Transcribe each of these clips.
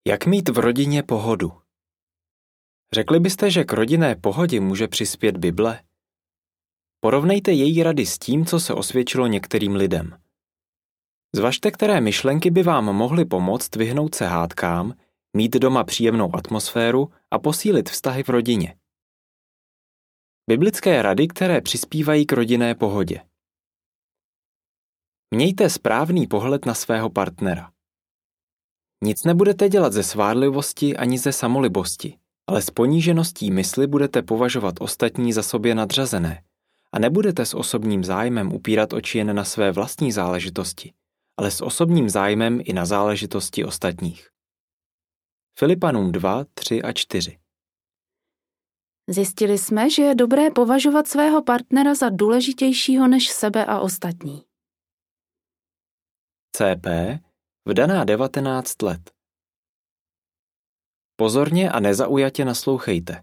Jak mít v rodině pohodu? Řekli byste, že k rodinné pohodě může přispět Bible? Porovnejte její rady s tím, co se osvědčilo některým lidem. Zvažte, které myšlenky by vám mohly pomoct vyhnout se hádkám, mít doma příjemnou atmosféru a posílit vztahy v rodině. Biblické rady, které přispívají k rodinné pohodě. Mějte správný pohled na svého partnera. Nic nebudete dělat ze svárlivosti ani ze samolibosti, ale s ponížeností mysli budete považovat ostatní za sobě nadřazené a nebudete s osobním zájmem upírat oči jen na své vlastní záležitosti, ale s osobním zájmem i na záležitosti ostatních. Filipanům 2, 3 a 4. Zjistili jsme, že je dobré považovat svého partnera za důležitějšího než sebe a ostatní. CP, vdaná 19 let. Pozorně a nezaujatě naslouchejte.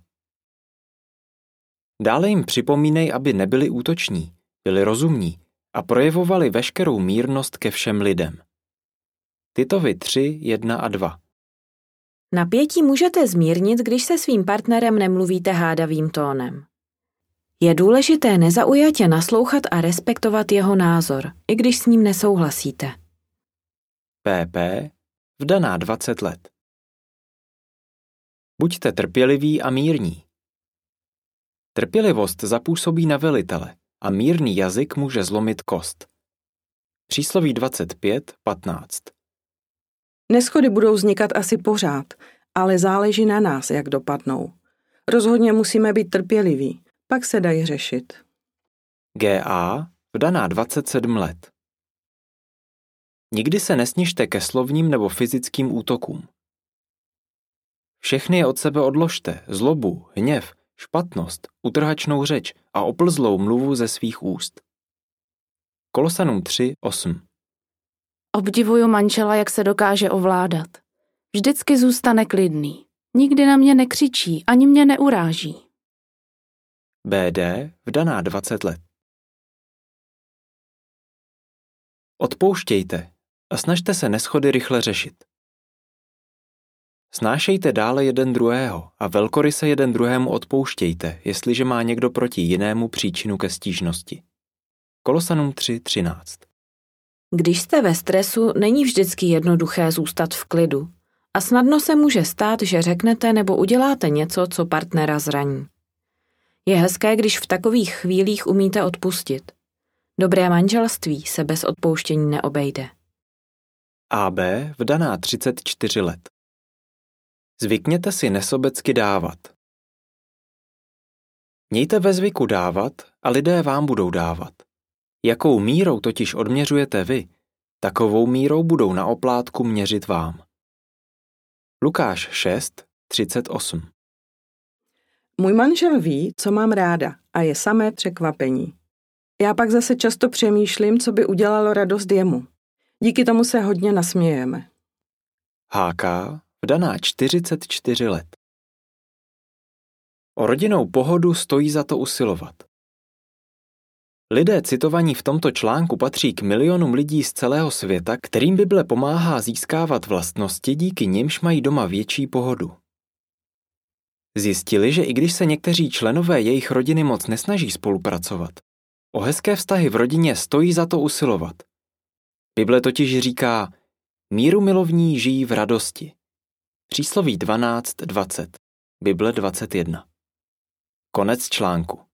Dále jim připomínej, aby nebyli útoční, byli rozumní a projevovali veškerou mírnost ke všem lidem. Titovi 3, 1 a 2. Napětí můžete zmírnit, když se svým partnerem nemluvíte hádavým tónem. Je důležité nezaujatě naslouchat a respektovat jeho názor, i když s ním nesouhlasíte. PP, vdaná 20 let. Buďte trpěliví a mírní. Trpělivost zapůsobí na velitele a mírný jazyk může zlomit kost. Přísloví 25, 15. Neshody budou vznikat asi pořád, ale záleží na nás, jak dopadnou. Rozhodně musíme být trpěliví, pak se dají řešit. GA, vdaná 27 let. Nikdy se nesnižte ke slovním nebo fyzickým útokům. Všechny je od sebe odložte, zlobu, hněv, špatnost, utrhačnou řeč a oplzlou mluvu ze svých úst. Kolosanům 3, 8. Obdivuju manžela, jak se dokáže ovládat. Vždycky zůstane klidný. Nikdy na mě nekřičí, ani mě neuráží. BD, vdaná 20 let. Odpouštějte a snažte se neshody rychle řešit. Snášejte dále jeden druhého a velkoryse jeden druhému odpouštějte, jestliže má někdo proti jinému příčinu ke stížnosti. Kolosanům 3, 13. Když jste ve stresu, není vždycky jednoduché zůstat v klidu a snadno se může stát, že řeknete nebo uděláte něco, co partnera zraní. Je hezké, když v takových chvílích umíte odpustit. Dobré manželství se bez odpouštění neobejde. AB, vdaná 34 let. Zvykněte si nesobecky dávat. Mějte ve zvyku dávat a lidé vám budou dávat. Jakou mírou totiž odměřujete vy, takovou mírou budou na oplátku měřit vám. Lukáš 6, 38. Můj manžel ví, co mám ráda a je samé překvapení. Já pak zase často přemýšlím, co by udělalo radost jemu. Díky tomu se hodně nasmějeme. HK, vdaná 44 let. O rodinnou pohodu stojí za to usilovat. Lidé citovaní v tomto článku patří k milionům lidí z celého světa, kterým Bible pomáhá získávat vlastnosti, díky nimž mají doma větší pohodu. Zjistili, že i když se někteří členové jejich rodiny moc nesnaží spolupracovat, o hezké vztahy v rodině stojí za to usilovat. Bible totiž říká, míru milovní žijí v radosti. Přísloví 12, 20, Bible 21. Konec článku.